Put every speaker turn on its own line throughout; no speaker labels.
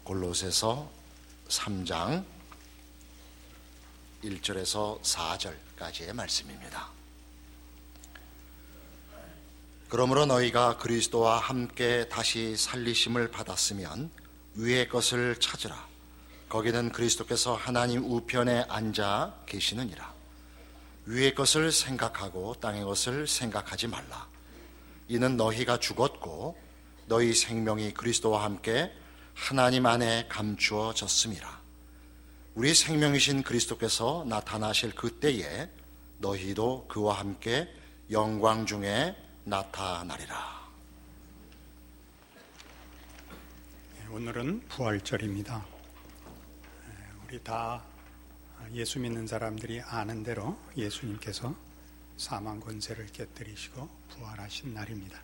골로새서 3장 1절에서 4절까지의 말씀입니다. 그러므로 너희가 그리스도와 함께 다시 살리심을 받았으면 위의 것을 찾으라. 거기는 그리스도께서 하나님 우편에 앉아 계시느니라. 위의 것을 생각하고 땅의 것을 생각하지 말라. 이는 너희가 죽었고 너희 생명이 그리스도와 함께 하나님 안에 감추어졌음이라. 우리 생명이신 그리스도께서 나타나실 그때에 너희도 그와 함께 영광 중에 나타나리라.
오늘은 부활절입니다. 우리 다 예수 믿는 사람들이 아는 대로 예수님께서 사망 권세를 깨뜨리시고 부활하신 날입니다.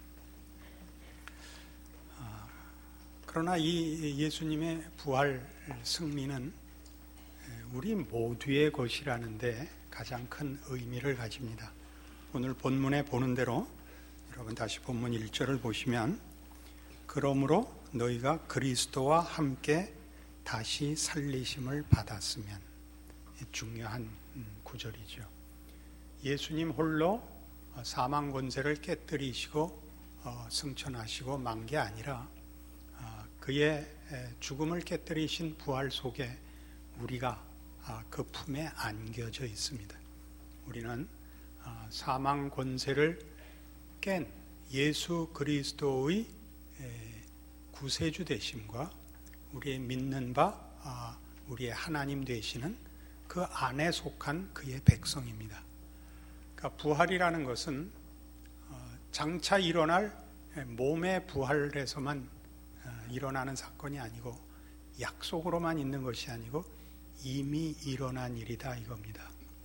그러나 이 예수님의 부활 승리는 우리 모두의 것이라는 데 가장 큰 의미를 가집니다. 오늘 본문에 보는 대로 여러분 다시 본문 1절을 보시면 그러므로 너희가 그리스도와 함께 다시 살리심을 받았으면, 중요한 구절이죠. 예수님 홀로 사망 권세를 깨뜨리시고 승천하시고 만 게 아니라 그의 죽음을 깨뜨리신 부활 속에 우리가 그 품에 안겨져 있습니다. 우리는 사망 권세를 깬 예수 그리스도의 구세주 되심과 우리의 믿는 바 우리의 하나님 되시는 그 안에 속한 그의 백성입니다. 그러니까 부활이라는 것은 장차 일어날 몸의 부활에서만 일어나는 사건이 아니고 약속으로만 있는 것이 아니고 이미 일어난 일이다 이겁니다.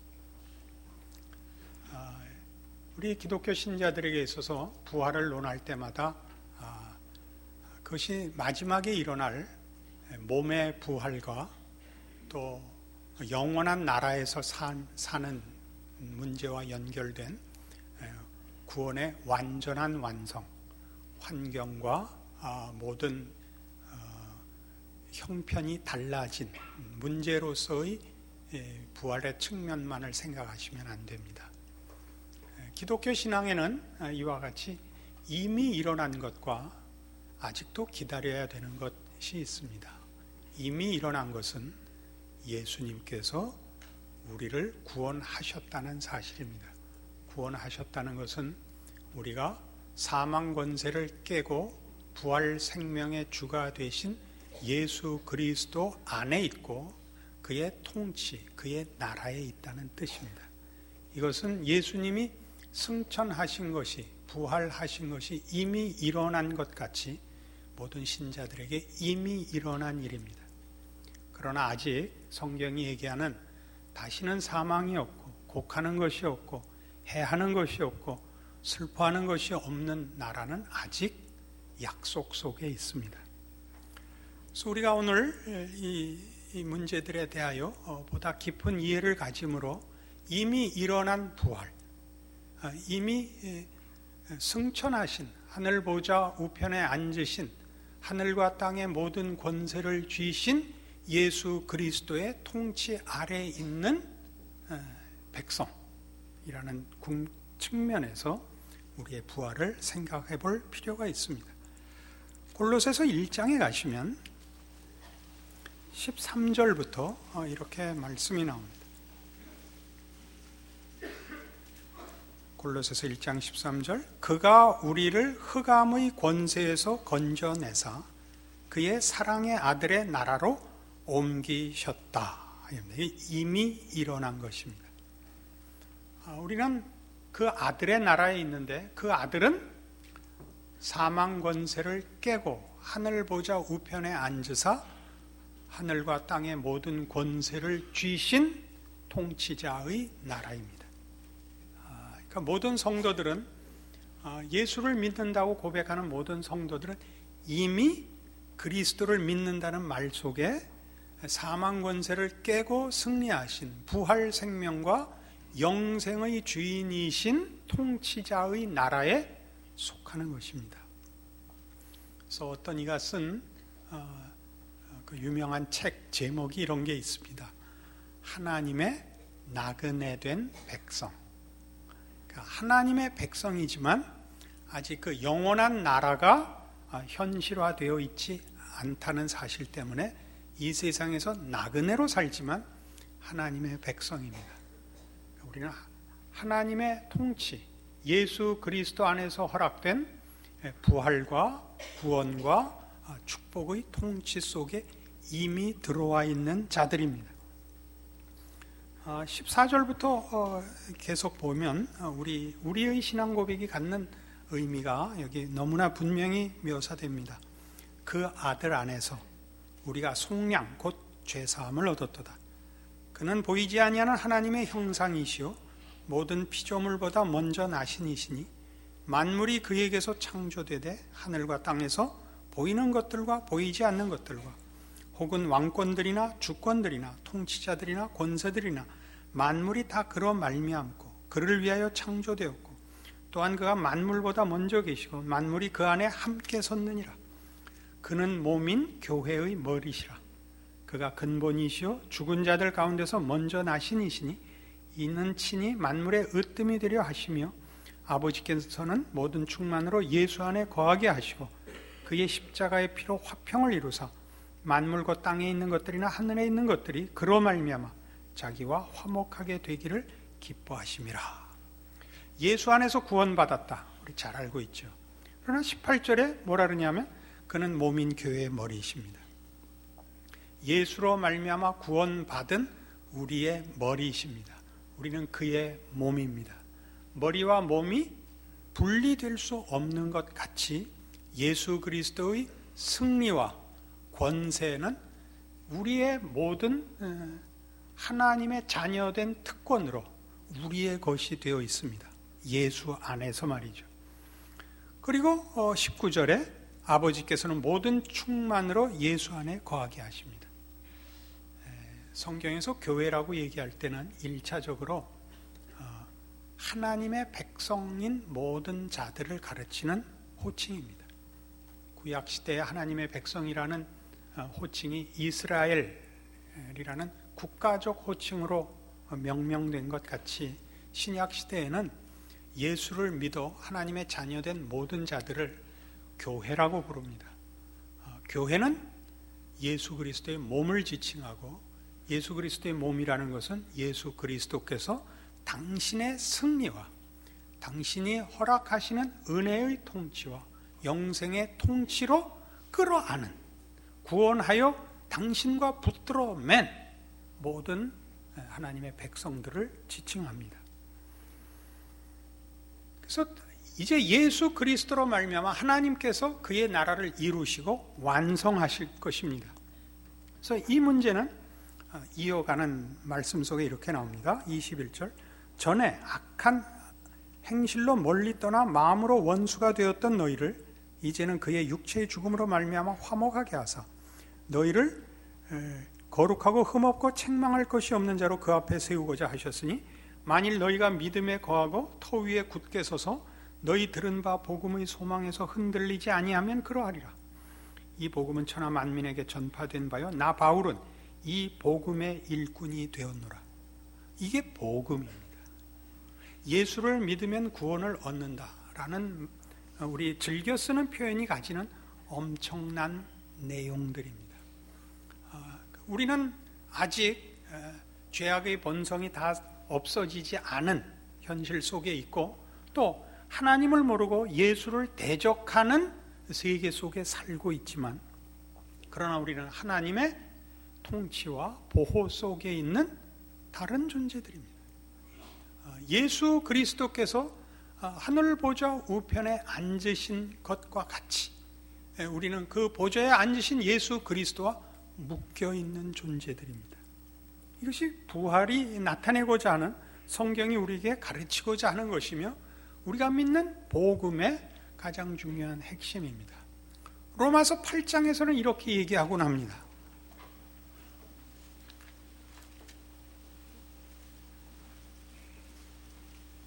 우리 기독교 신자들에게 있어서 부활을 논할 때마다 그것이 마지막에 일어날 몸의 부활과 또 영원한 나라에서 사는 문제와 연결된 구원의 완전한 완성, 환경과 모든 형편이 달라진 문제로서의 부활의 측면만을 생각하시면 안 됩니다. 기독교 신앙에는 이와 같이 이미 일어난 것과 아직도 기다려야 되는 것이 있습니다. 이미 일어난 것은 예수님께서 우리를 구원하셨다는 사실입니다. 구원하셨다는 것은 우리가 사망 권세를 깨고 부활 생명의 주가 되신 예수 그리스도 안에 있고 그의 통치, 그의 나라에 있다는 뜻입니다. 이것은 예수님이 승천하신 것이, 부활하신 것이 이미 일어난 것 같이 모든 신자들에게 이미 일어난 일입니다. 그러나 아직 성경이 얘기하는 다시는 사망이 없고 곡하는 것이 없고 해하는 것이 없고 슬퍼하는 것이 없는 나라는 아직 약속 속에 있습니다. 그래서 우리가 오늘 이 문제들에 대하여 보다 깊은 이해를 가짐으로 이미 일어난 부활, 이미 승천하신 하늘 보좌 우편에 앉으신 하늘과 땅의 모든 권세를 쥐신 예수 그리스도의 통치 아래에 있는 백성이라는 측면에서 우리의 부활을 생각해 볼 필요가 있습니다. 골로새서 1장에 가시면 13절부터 이렇게 말씀이 나옵니다. 골로새서 1장 13절, 그가 우리를 흑암의 권세에서 건져내사 그의 사랑의 아들의 나라로 옮기셨다. 이미 일어난 것입니다. 우리는 그 아들의 나라에 있는데 그 아들은 사망 권세를 깨고 하늘 보좌 우편에 앉으사 하늘과 땅의 모든 권세를 쥐신 통치자의 나라입니다. 그러니까 모든 성도들은, 예수를 믿는다고 고백하는 모든 성도들은 이미 그리스도를 믿는다는 말 속에 사망 권세를 깨고 승리하신 부활 생명과 영생의 주인이신 통치자의 나라에 속하는 것입니다. 그래서 어떤 이가 쓴 그 유명한 책 제목이 이런 게 있습니다. 하나님의 나그네 된 백성. 그러니까 하나님의 백성이지만 아직 그 영원한 나라가 현실화되어 있지 않다는 사실 때문에 이 세상에서 나그네로 살지만 하나님의 백성입니다. 우리는 하나님의 통치, 예수 그리스도 안에서 허락된 부활과 구원과 축복의 통치 속에 이미 들어와 있는 자들입니다. 14절부터 계속 보면 우리의 신앙 고백이 갖는 의미가 여기 너무나 분명히 묘사됩니다. 그 아들 안에서 우리가 속량 곧 죄사함을 얻었도다. 그는 보이지 아니하는 하나님의 형상이시요 모든 피조물보다 먼저 나신 이시니 만물이 그에게서 창조되되 하늘과 땅에서 보이는 것들과 보이지 않는 것들과 혹은 왕권들이나 주권들이나 통치자들이나 권세들이나 만물이 다 그로 말미암고 그를 위하여 창조되었고 또한 그가 만물보다 먼저 계시고 만물이 그 안에 함께 섰느니라. 그는 몸인 교회의 머리시라. 그가 근본이시요 죽은 자들 가운데서 먼저 나신 이시니 이는 친히 만물의 으뜸이 되려 하시며 아버지께서는 모든 충만으로 예수 안에 거하게 하시고 그의 십자가의 피로 화평을 이루사 만물과 땅에 있는 것들이나 하늘에 있는 것들이 그로 말미암아 자기와 화목하게 되기를 기뻐하심이라. 예수 안에서 구원받았다. 우리 잘 알고 있죠. 그러나 18절에 뭐라 그러냐면 그는 몸인 교회의 머리이십니다. 예수로 말미암아 구원받은 우리의 머리이십니다. 우리는 그의 몸입니다. 머리와 몸이 분리될 수 없는 것 같이 예수 그리스도의 승리와 권세는 우리의 모든 하나님의 자녀된 특권으로 우리의 것이 되어 있습니다. 예수 안에서 말이죠. 그리고 19절에 아버지께서는 모든 충만으로 예수 안에 거하게 하십니다. 성경에서 교회라고 얘기할 때는 1차적으로 하나님의 백성인 모든 자들을 가르치는 호칭입니다. 구약시대의 하나님의 백성이라는 호칭이 이스라엘이라는 국가적 호칭으로 명명된 것 같이 신약시대에는 예수를 믿어 하나님의 자녀된 모든 자들을 교회라고 부릅니다. 교회는 예수 그리스도의 몸을 지칭하고 예수 그리스도의 몸이라는 것은 예수 그리스도께서 당신의 승리와 당신이 허락하시는 은혜의 통치와 영생의 통치로 끌어안은 구원하여 당신과 붙들어 맨 모든 하나님의 백성들을 지칭합니다. 그래서 이제 예수 그리스도로 말미암아 하나님께서 그의 나라를 이루시고 완성하실 것입니다. 그래서 이 문제는 이어가는 말씀 속에 이렇게 나옵니다. 21절 전에 악한 행실로 멀리 떠나 마음으로 원수가 되었던 너희를 이제는 그의 육체의 죽음으로 말미암아 화목하게 하사 너희를 거룩하고 흠없고 책망할 것이 없는 자로 그 앞에 세우고자 하셨으니 만일 너희가 믿음에 거하고 터 위에 굳게 서서 너희 들은 바 복음의 소망에서 흔들리지 아니하면 그러하리라. 이 복음은 천하 만민에게 전파된 바요 나 바울은 이 복음의 일꾼이 되었노라. 이게 복음입니다. 예수를 믿으면 구원을 얻는다라는 우리 즐겨 쓰는 표현이 가지는 엄청난 내용들입니다. 우리는 아직 죄악의 본성이 다 없어지지 않은 현실 속에 있고 또 하나님을 모르고 예수를 대적하는 세계 속에 살고 있지만 그러나 우리는 하나님의 통치와 보호 속에 있는 다른 존재들입니다. 예수 그리스도께서 하늘 보좌 우편에 앉으신 것과 같이 우리는 그 보좌에 앉으신 예수 그리스도와 묶여있는 존재들입니다. 이것이 부활이 나타내고자 하는 성경이 우리에게 가르치고자 하는 것이며 우리가 믿는 복음의 가장 중요한 핵심입니다. 로마서 8장에서는 이렇게 얘기하곤 합니다.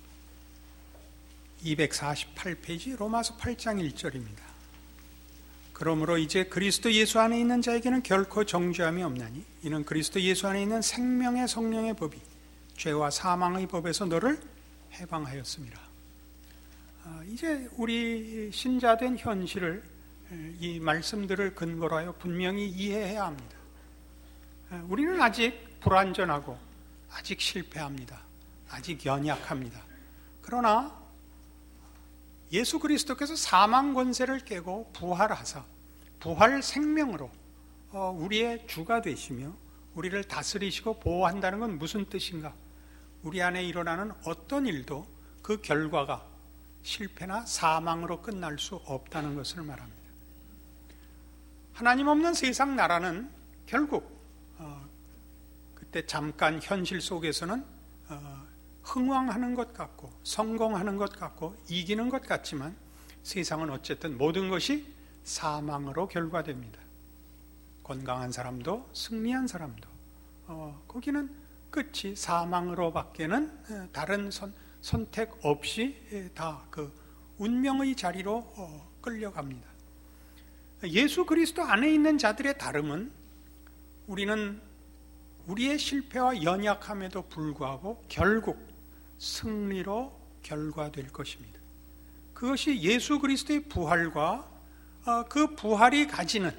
(248페이지) 로마서 8장 1절입니다. 그러므로 이제 그리스도 예수 안에 있는 자에게는 결코 정죄함이 없나니 이는 그리스도 예수 안에 있는 생명의 성령의 법이 죄와 사망의 법에서 너를 해방하였습니다. 이제 우리 신자된 현실을 이 말씀들을 근거로 하여 분명히 이해해야 합니다. 우리는 아직 불완전하고 아직 실패합니다. 아직 연약합니다. 그러나 예수 그리스도께서 사망 권세를 깨고 부활하사 부활 생명으로 우리의 주가 되시며 우리를 다스리시고 보호한다는 건 무슨 뜻인가? 우리 안에 일어나는 어떤 일도 그 결과가 실패나 사망으로 끝날 수 없다는 것을 말합니다. 하나님 없는 세상 나라는 결국 그때 잠깐 현실 속에서는 흥왕하는 것 같고 성공하는 것 같고 이기는 것 같지만 세상은 어쨌든 모든 것이 사망으로 결과됩니다. 건강한 사람도 승리한 사람도 거기는 끝이 사망으로 밖에는 다른 선택 없이 다 그 운명의 자리로 끌려갑니다. 예수 그리스도 안에 있는 자들의 다름은 우리는 우리의 실패와 연약함에도 불구하고 결국 승리로 결과될 것입니다. 그것이 예수 그리스도의 부활과 그 부활이 가지는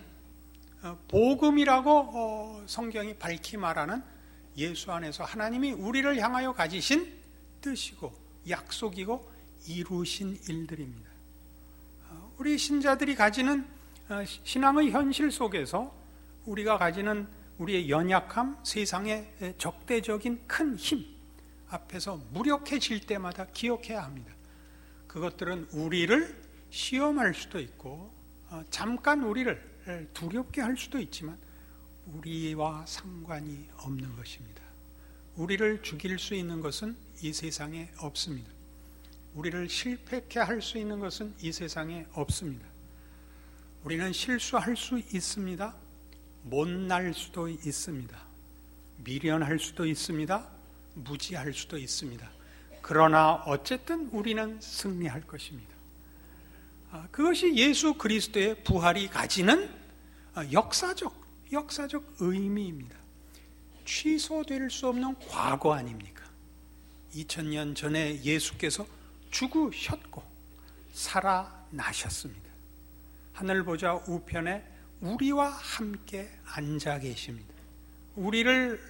복음이라고 성경이 밝히 말하는 예수 안에서 하나님이 우리를 향하여 가지신 뜻이고 약속이고 이루신 일들입니다. 우리 신자들이 가지는 신앙의 현실 속에서 우리가 가지는 우리의 연약함, 세상의 적대적인 큰 힘 앞에서 무력해질 때마다 기억해야 합니다. 그것들은 우리를 시험할 수도 있고 잠깐 우리를 두렵게 할 수도 있지만 우리와 상관이 없는 것입니다. 우리를 죽일 수 있는 것은 이 세상에 없습니다. 우리를 실패케 할 수 있는 것은 이 세상에 없습니다. 우리는 실수할 수 있습니다. 못날 수도 있습니다. 미련할 수도 있습니다. 무지할 수도 있습니다. 그러나 어쨌든 우리는 승리할 것입니다. 그것이 예수 그리스도의 부활이 가지는 역사적 의미입니다. 취소될 수 없는 과거 아닙니까? 2000년 전에 예수께서 죽으셨고 살아나셨습니다. 하늘 보좌 우편에 우리와 함께 앉아 계십니다. 우리의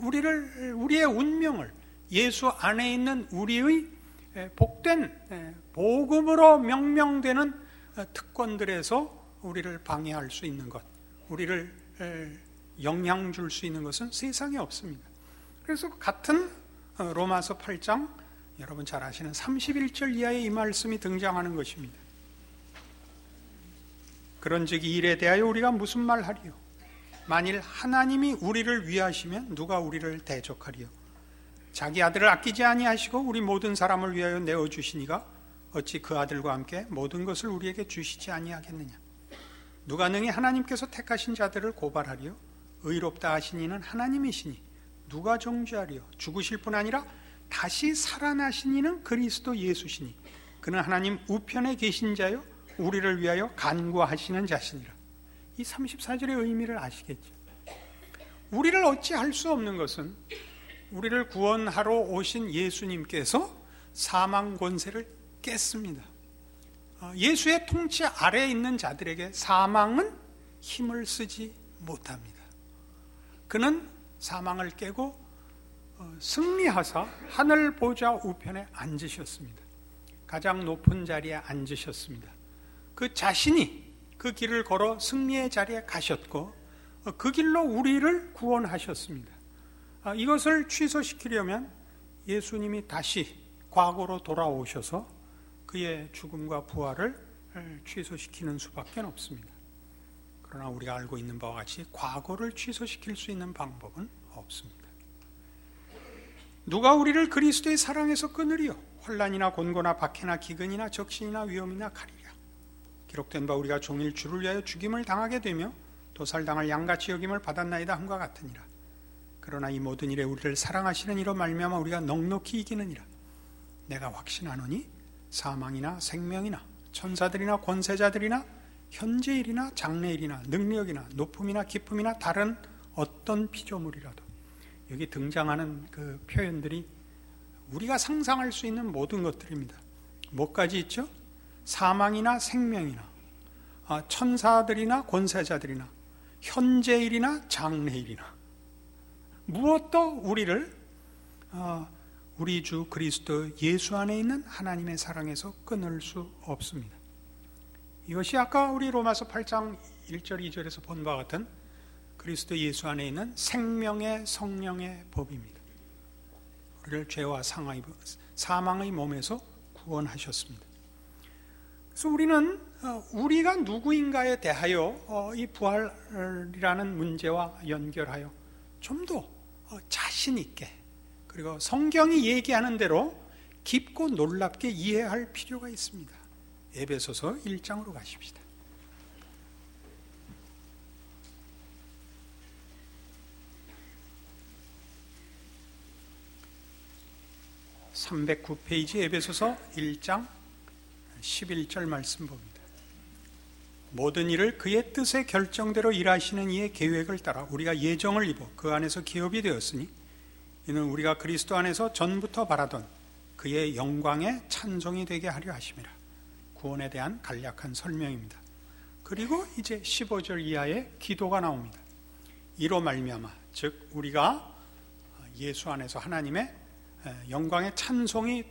운명을 예수 안에 있는 우리의 복된 복음으로 명명되는 특권들에서 우리를 방해할 수 있는 것, 우리를 영향 줄 수 있는 것은 세상에 없습니다. 그래서 같은 로마서 8장 여러분 잘 아시는 31절 이하의 이 말씀이 등장하는 것입니다. 그런즉 이 일에 대하여 우리가 무슨 말하리요? 만일 하나님이 우리를 위하시면 누가 우리를 대적하리요? 자기 아들을 아끼지 아니하시고 우리 모든 사람을 위하여 내어주시니가 어찌 그 아들과 함께 모든 것을 우리에게 주시지 아니하겠느냐? 누가 능히 하나님께서 택하신 자들을 고발하리요? 의롭다 하신 이는 하나님이시니 누가 정죄하리요? 죽으실 뿐 아니라 다시 살아나신 이는 그리스도 예수시니 그는 하나님 우편에 계신 자요 우리를 위하여 간구하시는 자시니라. 이 34절의 의미를 아시겠죠? 우리를 어찌할 수 없는 것은 우리를 구원하러 오신 예수님께서 사망 권세를 깼습니다. 예수의 통치 아래에 있는 자들에게 사망은 힘을 쓰지 못합니다. 그는 사망을 깨고 승리하사 하늘 보좌 우편에 앉으셨습니다. 가장 높은 자리에 앉으셨습니다. 그 자신이 그 길을 걸어 승리의 자리에 가셨고 그 길로 우리를 구원하셨습니다. 이것을 취소시키려면 예수님이 다시 과거로 돌아오셔서 그의 죽음과 부활을 취소시키는 수밖에 없습니다. 그러나 우리가 알고 있는 바와 같이 과거를 취소시킬 수 있는 방법은 없습니다. 누가 우리를 그리스도의 사랑에서 끊으리요? 환난이나 곤고나 박해나 기근이나 적신이나 위험이나 칼이랴. 기록된 바 우리가 종일 주를 위하여 죽임을 당하게 되며 도살당할 양같이 여김을 받았나이다 함과 같으니라. 그러나 이 모든 일에 우리를 사랑하시는 이로 말미암아 우리가 넉넉히 이기느니라. 내가 확신하노니 사망이나 생명이나 천사들이나 권세자들이나 현재일이나 장래일이나 능력이나 높음이나 기쁨이나 다른 어떤 피조물이라도 여기 등장하는 그 표현들이 우리가 상상할 수 있는 모든 것들입니다. 뭐까지 있죠? 사망이나 생명이나 천사들이나 권세자들이나 현재일이나 장래일이나 무엇도 우리를 우리 주 그리스도 예수 안에 있는 하나님의 사랑에서 끊을 수 없습니다. 이것이 아까 우리 로마서 8장 1절 2절에서 본 바와 같은 그리스도 예수 안에 있는 생명의 성령의 법입니다. 우리를 죄와 사망의 몸에서 구원하셨습니다. 그래서 우리는 우리가 누구인가에 대하여 이 부활이라는 문제와 연결하여 좀 더 자신 있게, 그리고 성경이 얘기하는 대로 깊고 놀랍게 이해할 필요가 있습니다. 에베소서 1장으로 가십시다. 309페이지 에베소서 1장 11절 말씀 봅니다. 모든 일을 그의 뜻의 결정대로 일하시는 이의 계획을 따라 우리가 예정을 입어 그 안에서 기업이 되었으니 이는 우리가 그리스도 안에서 전부터 바라던 그의 영광의 찬송이 되게 하려 하심이라. 구원에 대한 간략한 설명입니다. 그리고 이제 15절 이하의 기도가 나옵니다. 이로 말미암아, 즉 우리가 예수 안에서 하나님의 영광의 찬송이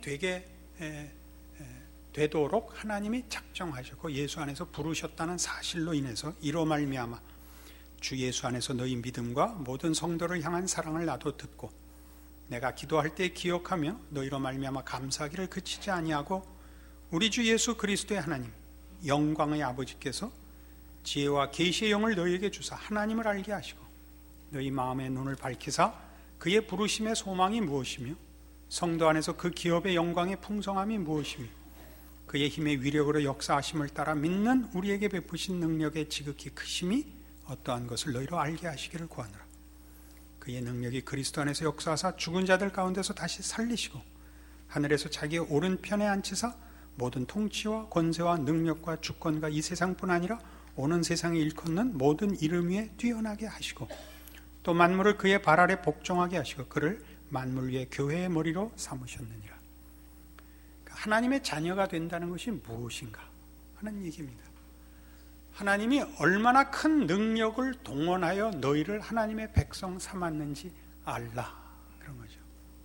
되도록 하나님이 작정하셨고 예수 안에서 부르셨다는 사실로 인해서 이로 말미암아 주 예수 안에서 너희 믿음과 모든 성도를 향한 사랑을 나도 듣고 내가 기도할 때 기억하며 너희로 말미암아 감사하기를 그치지 아니하고 우리 주 예수 그리스도의 하나님 영광의 아버지께서 지혜와 계시의 영을 너희에게 주사 하나님을 알게 하시고 너희 마음의 눈을 밝히사 그의 부르심의 소망이 무엇이며 성도 안에서 그 기업의 영광의 풍성함이 무엇이며 그의 힘의 위력으로 역사하심을 따라 믿는 우리에게 베푸신 능력의 지극히 크심이 어떠한 것을 너희로 알게 하시기를 구하노라. 그의 능력이 그리스도 안에서 역사하사 죽은 자들 가운데서 다시 살리시고 하늘에서 자기의 오른편에 앉히사 모든 통치와 권세와 능력과 주권과 이 세상뿐 아니라 오는 세상에 일컫는 모든 이름 위에 뛰어나게 하시고 또 만물을 그의 발 아래 복종하게 하시고 그를 만물 위에 교회의 머리로 삼으셨느니라. 하나님의 자녀가 된다는 것이 무엇인가 하는 얘기입니다. 하나님이 얼마나 큰 능력을 동원하여 너희를 하나님의 백성 삼았는지 알라, 그런 거죠.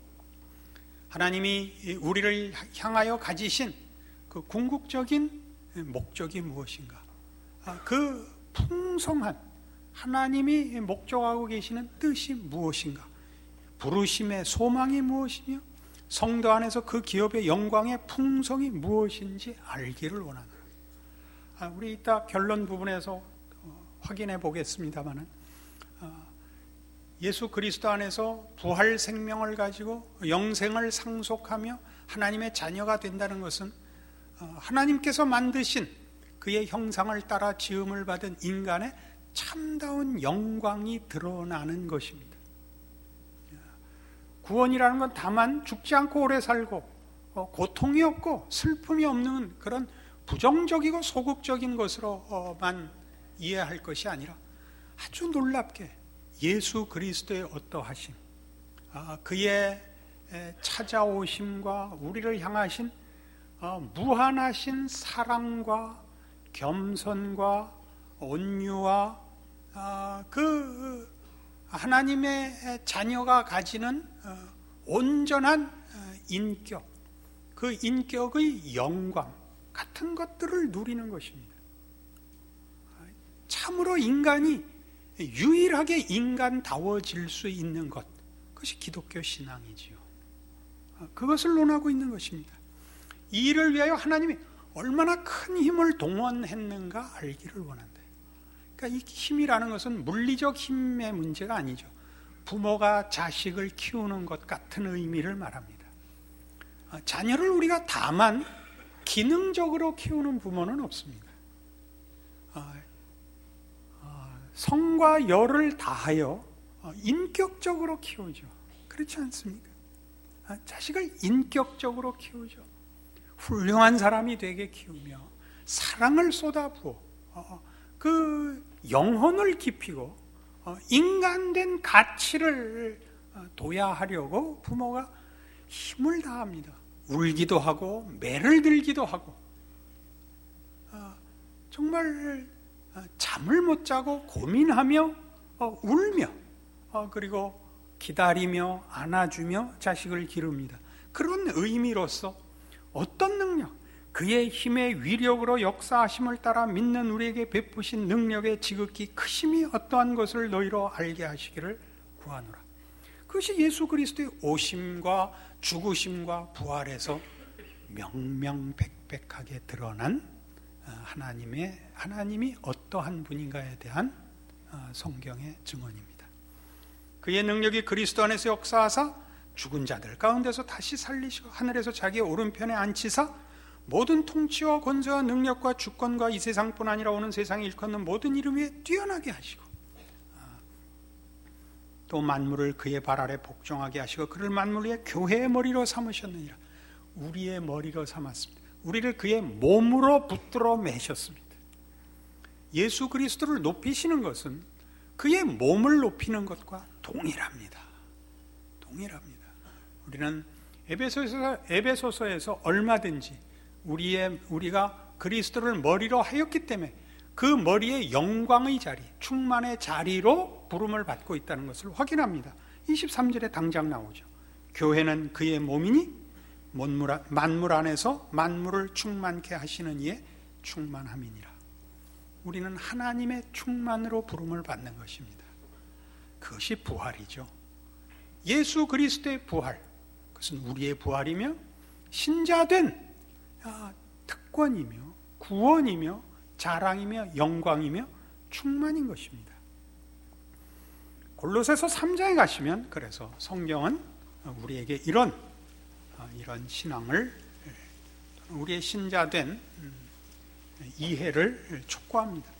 하나님이 우리를 향하여 가지신 그 궁극적인 목적이 무엇인가? 그 풍성한 하나님이 목적하고 계시는 뜻이 무엇인가? 부르심의 소망이 무엇이며 성도 안에서 그 기업의 영광의 풍성이 무엇인지 알기를 원하노라. 우리 이따 결론 부분에서 확인해 보겠습니다만은 예수 그리스도 안에서 부활 생명을 가지고 영생을 상속하며 하나님의 자녀가 된다는 것은 하나님께서 만드신 그의 형상을 따라 지음을 받은 인간의 참다운 영광이 드러나는 것입니다. 구원이라는 건 다만 죽지 않고 오래 살고 고통이 없고 슬픔이 없는 그런 부정적이고 소극적인 것으로만 이해할 것이 아니라 아주 놀랍게 예수 그리스도의 어떠하심, 그의 찾아오심과 우리를 향하신 무한하신 사랑과 겸손과 온유와 그 하나님의 자녀가 가지는 온전한 인격, 그 인격의 영광 같은 것들을 누리는 것입니다. 참으로 인간이 유일하게 인간다워질 수 있는 것, 그것이 기독교 신앙이지요. 그것을 논하고 있는 것입니다. 이 일을 위하여 하나님이 얼마나 큰 힘을 동원했는가 알기를 원한다. 그러니까 이 힘이라는 것은 물리적 힘의 문제가 아니죠. 부모가 자식을 키우는 것 같은 의미를 말합니다. 자녀를 우리가 다만 기능적으로 키우는 부모는 없습니다. 성과 열을 다하여 인격적으로 키우죠. 그렇지 않습니까? 자식을 인격적으로 키우죠. 훌륭한 사람이 되게 키우며 사랑을 쏟아부어 그 영혼을 깊이고 인간된 가치를 도야하려고 부모가 힘을 다합니다. 울기도 하고 매를 들기도 하고 정말 잠을 못 자고 고민하며 울며 그리고 기다리며 안아주며 자식을 기릅니다. 그런 의미로서 어떤 능력, 그의 힘의 위력으로 역사하심을 따라 믿는 우리에게 베푸신 능력의 지극히 크심이 어떠한 것을 너희로 알게 하시기를 구하노라. 그것이 예수 그리스도의 오심과 죽으심과 부활에서 명명백백하게 드러난 하나님이 어떠한 분인가에 대한 성경의 증언입니다. 그의 능력이 그리스도 안에서 역사하사 죽은 자들 가운데서 다시 살리시고 하늘에서 자기의 오른편에 앉히사 모든 통치와 권세와 능력과 주권과 이 세상뿐 아니라 오는 세상에 일컫는 모든 이름 위에 뛰어나게 하시고 또 만물을 그의 발 아래 복종하게 하시고 그를 만물 위에 교회의 머리로 삼으셨느니라. 우리의 머리로 삼았습니다. 우리를 그의 몸으로 붙들어 매셨습니다. 예수 그리스도를 높이시는 것은 그의 몸을 높이는 것과 동일합니다. 동일합니다. 우리는 에베소서에서 얼마든지 우리가 그리스도를 머리로 하였기 때문에 그 머리의 영광의 자리, 충만의 자리로 부름을 받고 있다는 것을 확인합니다. 23절에 당장 나오죠. 교회는 그의 몸이니 만물 안에서 만물을 충만케 하시는 이의 충만함이니라. 우리는 하나님의 충만으로 부름을 받는 것입니다. 그것이 부활이죠. 예수 그리스도의 부활, 그것은 우리의 부활이며 신자된 특권이며 구원이며 자랑이며 영광이며 충만인 것입니다. 골로새서 3장에 가시면 그래서 성경은 우리에게 이런 신앙을, 우리의 신자된 이해를 촉구합니다.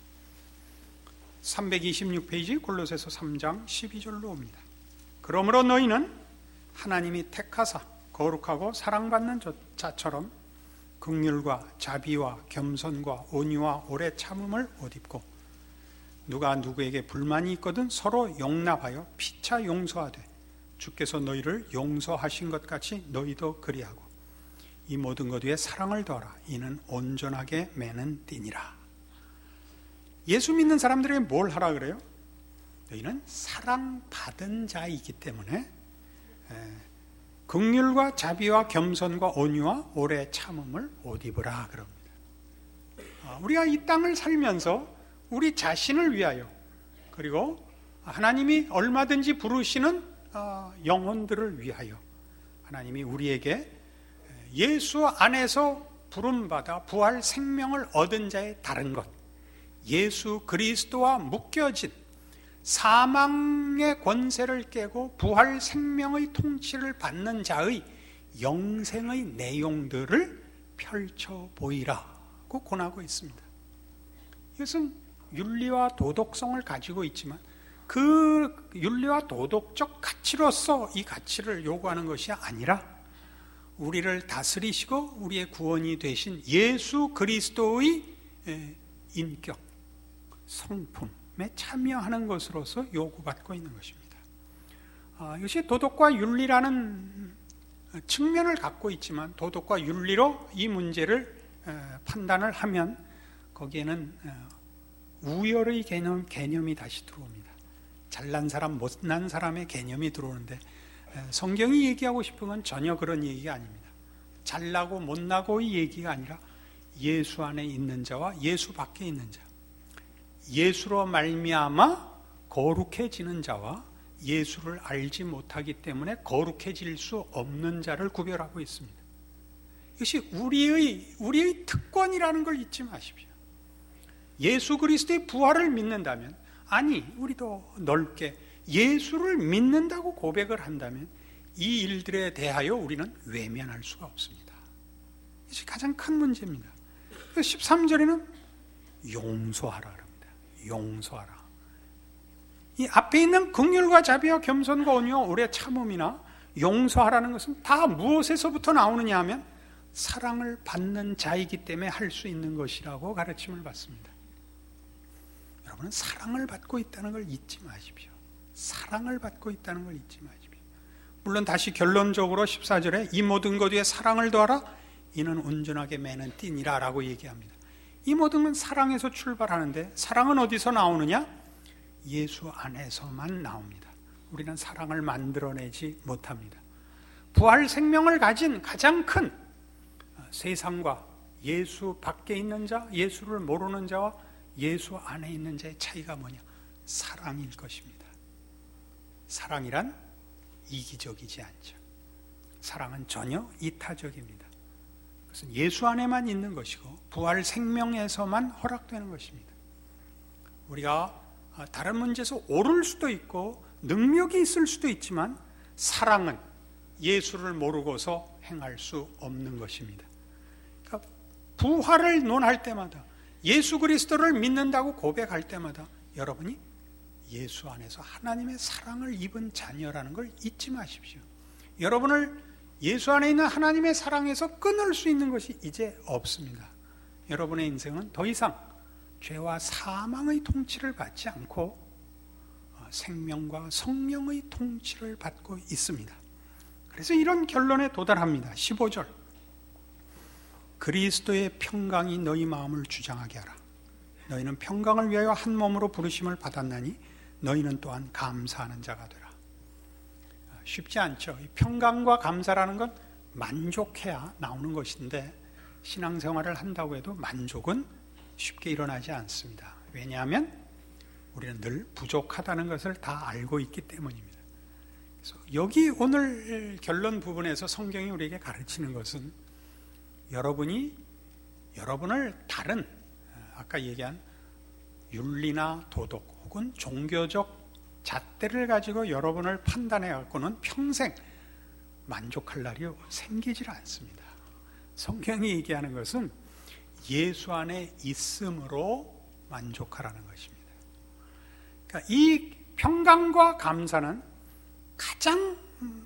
326페이지 골로새서 3장 12절로 옵니다. 그러므로 너희는 하나님이 택하사 거룩하고 사랑받는 자처럼 긍휼과 자비와 겸손과 온유와 오래 참음을 옷 입고 누가 누구에게 불만이 있거든 서로 용납하여 피차 용서하되 주께서 너희를 용서하신 것 같이 너희도 그리하고 이 모든 것 위에 사랑을 더하라. 이는 온전하게 매는 띠니라. 예수 믿는 사람들에게 뭘 하라 그래요? 너희는 사랑받은 자이기 때문에 긍휼과 자비와 겸손과 온유와 오래 참음을 옷 입으라 그럽니다. 우리가 이 땅을 살면서 우리 자신을 위하여 그리고 하나님이 얼마든지 부르시는 영혼들을 위하여 하나님이 우리에게 예수 안에서 부름받아 부활 생명을 얻은 자의 다른 것, 예수 그리스도와 묶여진 사망의 권세를 깨고 부활 생명의 통치를 받는 자의 영생의 내용들을 펼쳐 보이라고 권하고 있습니다. 이것은 윤리와 도덕성을 가지고 있지만 그 윤리와 도덕적 가치로서 이 가치를 요구하는 것이 아니라 우리를 다스리시고 우리의 구원이 되신 예수 그리스도의 인격, 성품에 참여하는 것으로서 요구받고 있는 것입니다. 이것이 도덕과 윤리라는 측면을 갖고 있지만 도덕과 윤리로 이 문제를 판단을 하면 거기에는 우열의 개념이 다시 들어옵니다. 잘난 사람, 못난 사람의 개념이 들어오는데 성경이 얘기하고 싶은 건 전혀 그런 얘기가 아닙니다. 잘나고 못나고의 얘기가 아니라 예수 안에 있는 자와 예수 밖에 있는 자, 예수로 말미암아 거룩해지는 자와 예수를 알지 못하기 때문에 거룩해질 수 없는 자를 구별하고 있습니다. 이것이 우리의 특권이라는 걸 잊지 마십시오. 예수 그리스도의 부활을 믿는다면, 아니 우리도 넓게 예수를 믿는다고 고백을 한다면 이 일들에 대하여 우리는 외면할 수가 없습니다. 이것이 가장 큰 문제입니다. 13절에는 용서하라 합니다. 용서하라. 이 앞에 있는 긍휼과 자비와 겸손과 온유와 오래 참음이나 용서하라는 것은 다 무엇에서부터 나오느냐 하면 사랑을 받는 자이기 때문에 할 수 있는 것이라고 가르침을 받습니다. 여러분은 사랑을 받고 있다는 걸 잊지 마십시오. 사랑을 받고 있다는 걸 잊지 마십시오. 물론 다시 결론적으로 14절에 이 모든 것 위에 사랑을 더하라. 이는 온전하게 매는 띠니라 라고 얘기합니다. 이 모든 건 사랑에서 출발하는데 사랑은 어디서 나오느냐? 예수 안에서만 나옵니다. 우리는 사랑을 만들어내지 못합니다. 부활 생명을 가진 가장 큰 세상과 예수 밖에 있는 자, 예수를 모르는 자와 예수 안에 있는 자의 차이가 뭐냐? 사랑일 것입니다. 사랑이란 이기적이지 않죠. 사랑은 전혀 이타적입니다. 그것은 예수 안에만 있는 것이고 부활 생명에서만 허락되는 것입니다. 우리가 다른 문제에서 오를 수도 있고 능력이 있을 수도 있지만 사랑은 예수를 모르고서 행할 수 없는 것입니다. 그러니까 부활을 논할 때마다 예수 그리스도를 믿는다고 고백할 때마다 여러분이 예수 안에서 하나님의 사랑을 입은 자녀라는 걸 잊지 마십시오. 여러분을 예수 안에 있는 하나님의 사랑에서 끊을 수 있는 것이 이제 없습니다. 여러분의 인생은 더 이상 죄와 사망의 통치를 받지 않고 생명과 성령의 통치를 받고 있습니다. 그래서 이런 결론에 도달합니다. 15절 그리스도의 평강이 너희 마음을 주장하게 하라. 너희는 평강을 위하여 한 몸으로 부르심을 받았나니 너희는 또한 감사하는 자가 되라. 쉽지 않죠. 평강과 감사라는 건 만족해야 나오는 것인데 신앙생활을 한다고 해도 만족은 쉽게 일어나지 않습니다. 왜냐하면 우리는 늘 부족하다는 것을 다 알고 있기 때문입니다. 그래서 여기 오늘 결론 부분에서 성경이 우리에게 가르치는 것은 여러분이 여러분을 다른 아까 얘기한 윤리나 도덕 혹은 종교적 잣대를 가지고 여러분을 판단해 갖고는 평생 만족할 날이 생기질 않습니다. 성경이 얘기하는 것은 예수 안에 있음으로 만족하라는 것입니다. 그러니까 이 평강과 감사는 가장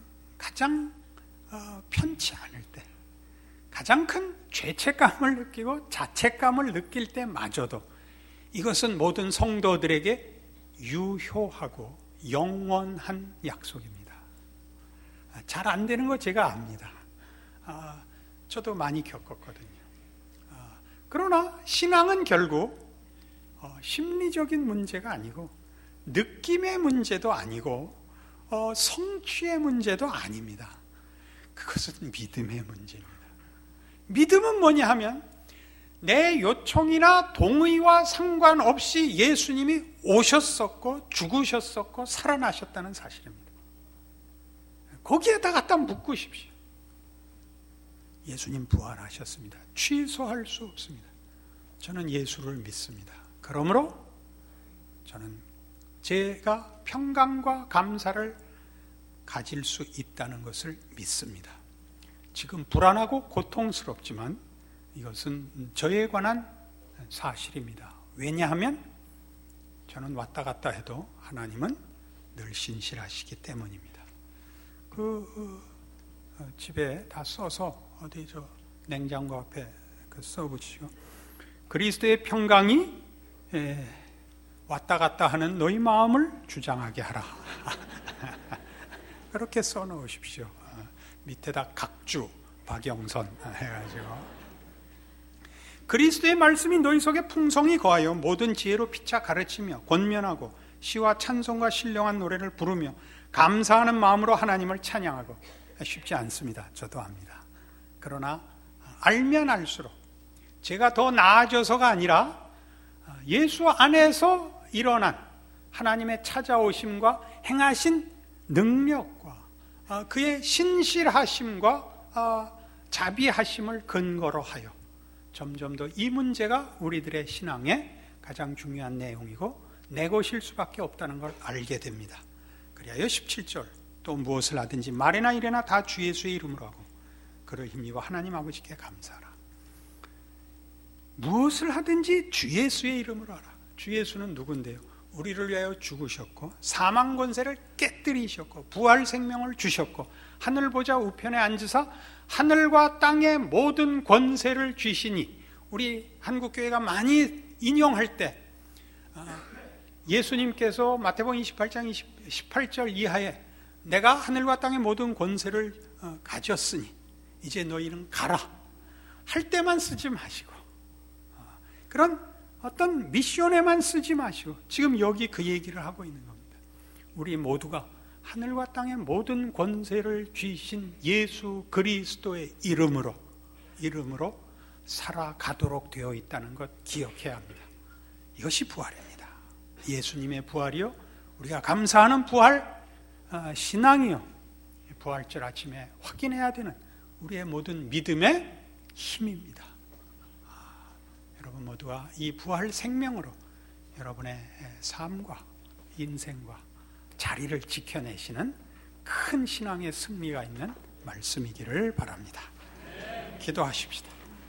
편치 않을 때, 가장 큰 죄책감을 느끼고 자책감을 느낄 때마저도 이것은 모든 성도들에게 유효하고 영원한 약속입니다. 잘 안 되는 거 제가 압니다. 저도 많이 겪었거든요. 그러나 신앙은 결국 심리적인 문제가 아니고 느낌의 문제도 아니고 성취의 문제도 아닙니다. 그것은 믿음의 문제입니다. 믿음은 뭐냐 하면 내 요청이나 동의와 상관없이 예수님이 오셨었고 죽으셨었고 살아나셨다는 사실입니다. 거기에다 갖다 묶으십시오. 예수님 부활하셨습니다. 취소할 수 없습니다. 저는 예수를 믿습니다. 그러므로 저는 제가 평강과 감사를 가질 수 있다는 것을 믿습니다. 지금 불안하고 고통스럽지만 이것은 저에 관한 사실입니다. 왜냐하면 저는 왔다 갔다 해도 하나님은 늘 신실하시기 때문입니다. 집에 다 써서 어디 저 냉장고 앞에 써붙이고 그리스도의 평강이 왔다 갔다 하는 너희 마음을 주장하게 하라. 그렇게 써놓으십시오. 밑에다 각주 박영선 해가지고 그리스도의 말씀이 너희 속에 풍성히 거하여 모든 지혜로 피차 가르치며 권면하고 시와 찬송과 신령한 노래를 부르며 감사하는 마음으로 하나님을 찬양하고. 쉽지 않습니다. 저도 압니다. 그러나 알면 알수록 제가 더 나아져서가 아니라 예수 안에서 일어난 하나님의 찾아오심과 행하신 능력과 그의 신실하심과 자비하심을 근거로 하여 점점 더 이 문제가 우리들의 신앙의 가장 중요한 내용이고 내 것일 수밖에 없다는 걸 알게 됩니다. 그리하여 17절 또 무엇을 하든지 말이나 이래나 다 주 예수의 이름으로 하고 그를 힘입어 하나님 아버지께 감사하라. 무엇을 하든지 주 예수의 이름으로 하라. 주 예수는 누군데요? 우리를 위하여 죽으셨고 사망 권세를 깨뜨리셨고 부활 생명을 주셨고 하늘 보좌 우편에 앉으사 하늘과 땅의 모든 권세를 쥐시니 우리 한국교회가 많이 인용할 때 예수님께서 마태복음 28장 18절 이하에 내가 하늘과 땅의 모든 권세를 가졌으니 이제 너희는 가라 할 때만 쓰지 마시고, 그런 어떤 미션에만 쓰지 마시고 지금 여기 그 얘기를 하고 있는 겁니다. 우리 모두가 하늘과 땅의 모든 권세를 쥐신 예수 그리스도의 이름으로 살아가도록 되어 있다는 것 기억해야 합니다. 이것이 부활입니다. 예수님의 부활이요, 우리가 감사하는 부활 신앙이요, 부활절 아침에 확인해야 되는 우리의 모든 믿음의 힘입니다. 여러분 모두가 이 부활 생명으로 여러분의 삶과 인생과 자리를 지켜내시는 큰 신앙의 승리가 있는 말씀이기를 바랍니다. 기도하십시다.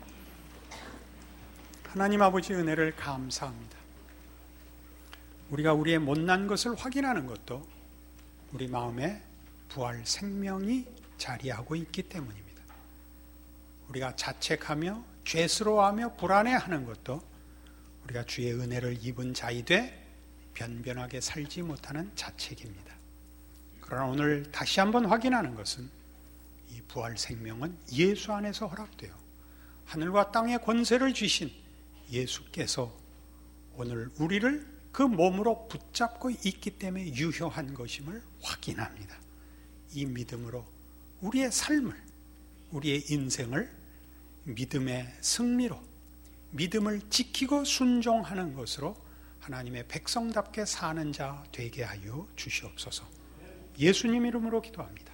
하나님 아버지, 은혜를 감사합니다. 우리가 우리의 못난 것을 확인하는 것도 우리 마음에 부활 생명이 자리하고 있기 때문입니다. 우리가 자책하며 죄스러워하며 불안해하는 것도 우리가 주의 은혜를 입은 자이되 변변하게 살지 못하는 자책입니다. 그러나 오늘 다시 한번 확인하는 것은 이 부활 생명은 예수 안에서 허락되어 하늘과 땅의 권세를 쥐신 예수께서 오늘 우리를 그 몸으로 붙잡고 있기 때문에 유효한 것임을 확인합니다. 이 믿음으로 우리의 삶을, 우리의 인생을 믿음의 승리로, 믿음을 지키고 순종하는 것으로 하나님의 백성답게 사는 자 되게 하여 주시옵소서. 예수님 이름으로 기도합니다.